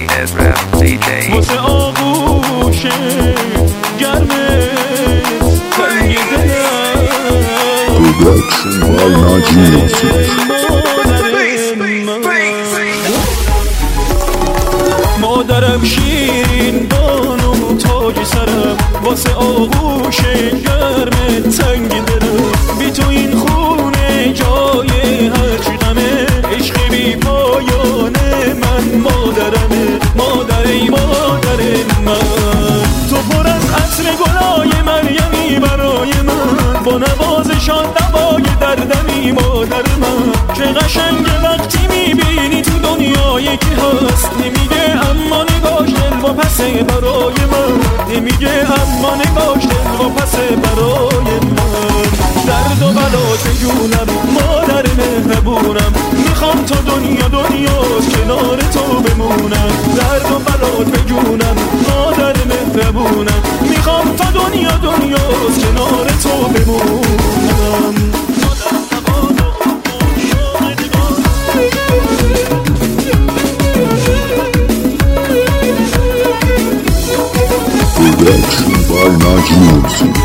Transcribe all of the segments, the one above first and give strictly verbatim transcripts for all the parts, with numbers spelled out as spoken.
واسه آغوش گرمت تنگ مادرم شیرین بانو تاج سرم واسه آغوش گرمت تنگ دلم بی تو این خونه جای هرچی غمه عشق بی پایانه من مادرمه مادر ای مادر من تو پر از عطر گلای مریمی برای من با نوازشان دوای دردمی مادر من چه قشنگه وقتی میبینی تو دنیایی که هست نمیگه اما نگاش دل و پسه برای من نمیگه اما نگاش دل و پسه برای من درد و بلات جونم مادر مهربونم میخوام تا دنیا دنیاست کنار تو بمونم درد و بلات بجونم مادر مهربونم میخوام تا دنیا دنیاست کنار تو بمونم Production by Naji Music.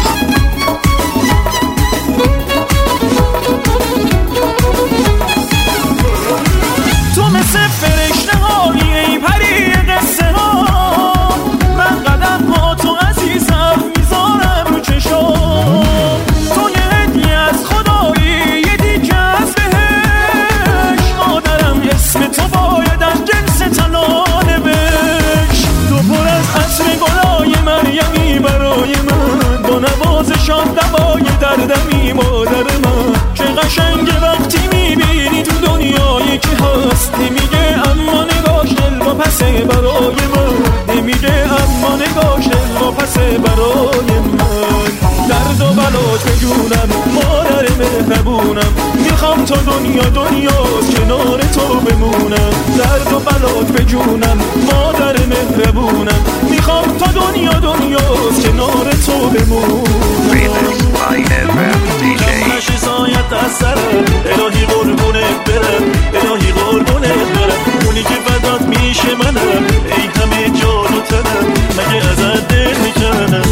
تو مثل فرشته هایی ای پری قصه ها من قدم ها تو عزیزم میذارم رو چشام تو یه هدیه از خدایی یه دیگه از بهش مادرم اسم تو باید از جنس تنانه بش تو پر از عطر گلای مریمی برای من با نوازشان دوای دردمی مادر من چه قشنگه وقتی میبینی تو دنیایی که هست نمیگه اما نگاش دل و پسه برای من نمیگه اما نگاش دل و پسه برای من درد و بلات بجونم مادر مهربونم میخوام تا دنیا دنیاست کنار تو بمونم درد و بلات بجونم مادر مهربونم میخوام تا دنیا دنیاست کنار تو بمونم کم نشی سایت از سرم الهی قربونت برم الهی قربونت برم اونی که فدات میشه منم ای همه جان و تنم مگه ازت دل میکنم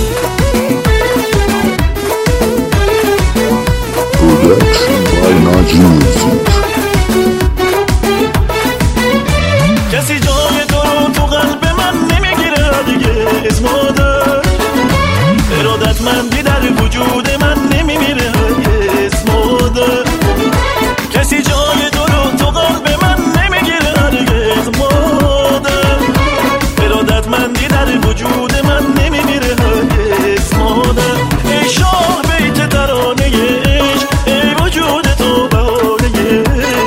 Production by Naji Music. کسی جای تو رو تو قلب من نمیگیره دیگه از مادر ارادت مندی در وجود من نمیمیره از مادر کسی جای تو رو تو قلب من نمیگیره دیگه از مادر ارادت مندی در وجود من نمیمیره از مادر ای شاه بیت ترانه عشق ای وجود تو بهانه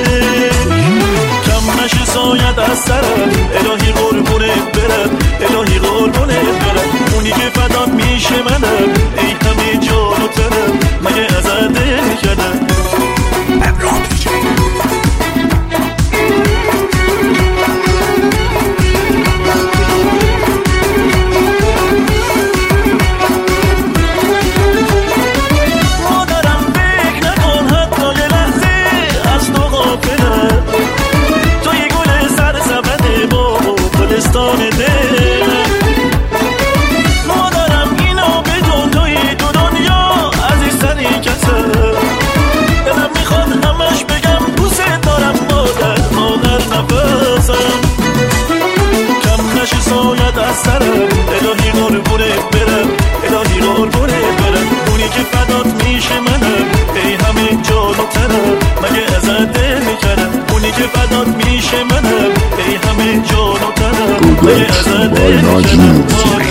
کم نشی سایت از سرم الهی قربونت برم الهی قربونت برم اونی که فدات میشه منم ای همه جان و تنم مگه ازت دل میکنم مادرم فکر نکن حتی یه لحظه از تو غافلم توی گل سر سبد با گلستان دلم مادرم اینو بدون توی دو دنیا عزیزترین کسم دلم میخواد همش بگم دوست دارم مادر مادر نفسم کم نشی سایت از سرم الهی قربونت برم الهی قربونت برم اونی که فدات میشه منم ای همه جان و تنم مگه ازت دل میکنم اونی که فدات میشه منم ای همه جان و تنم مگه ازت دل میکنم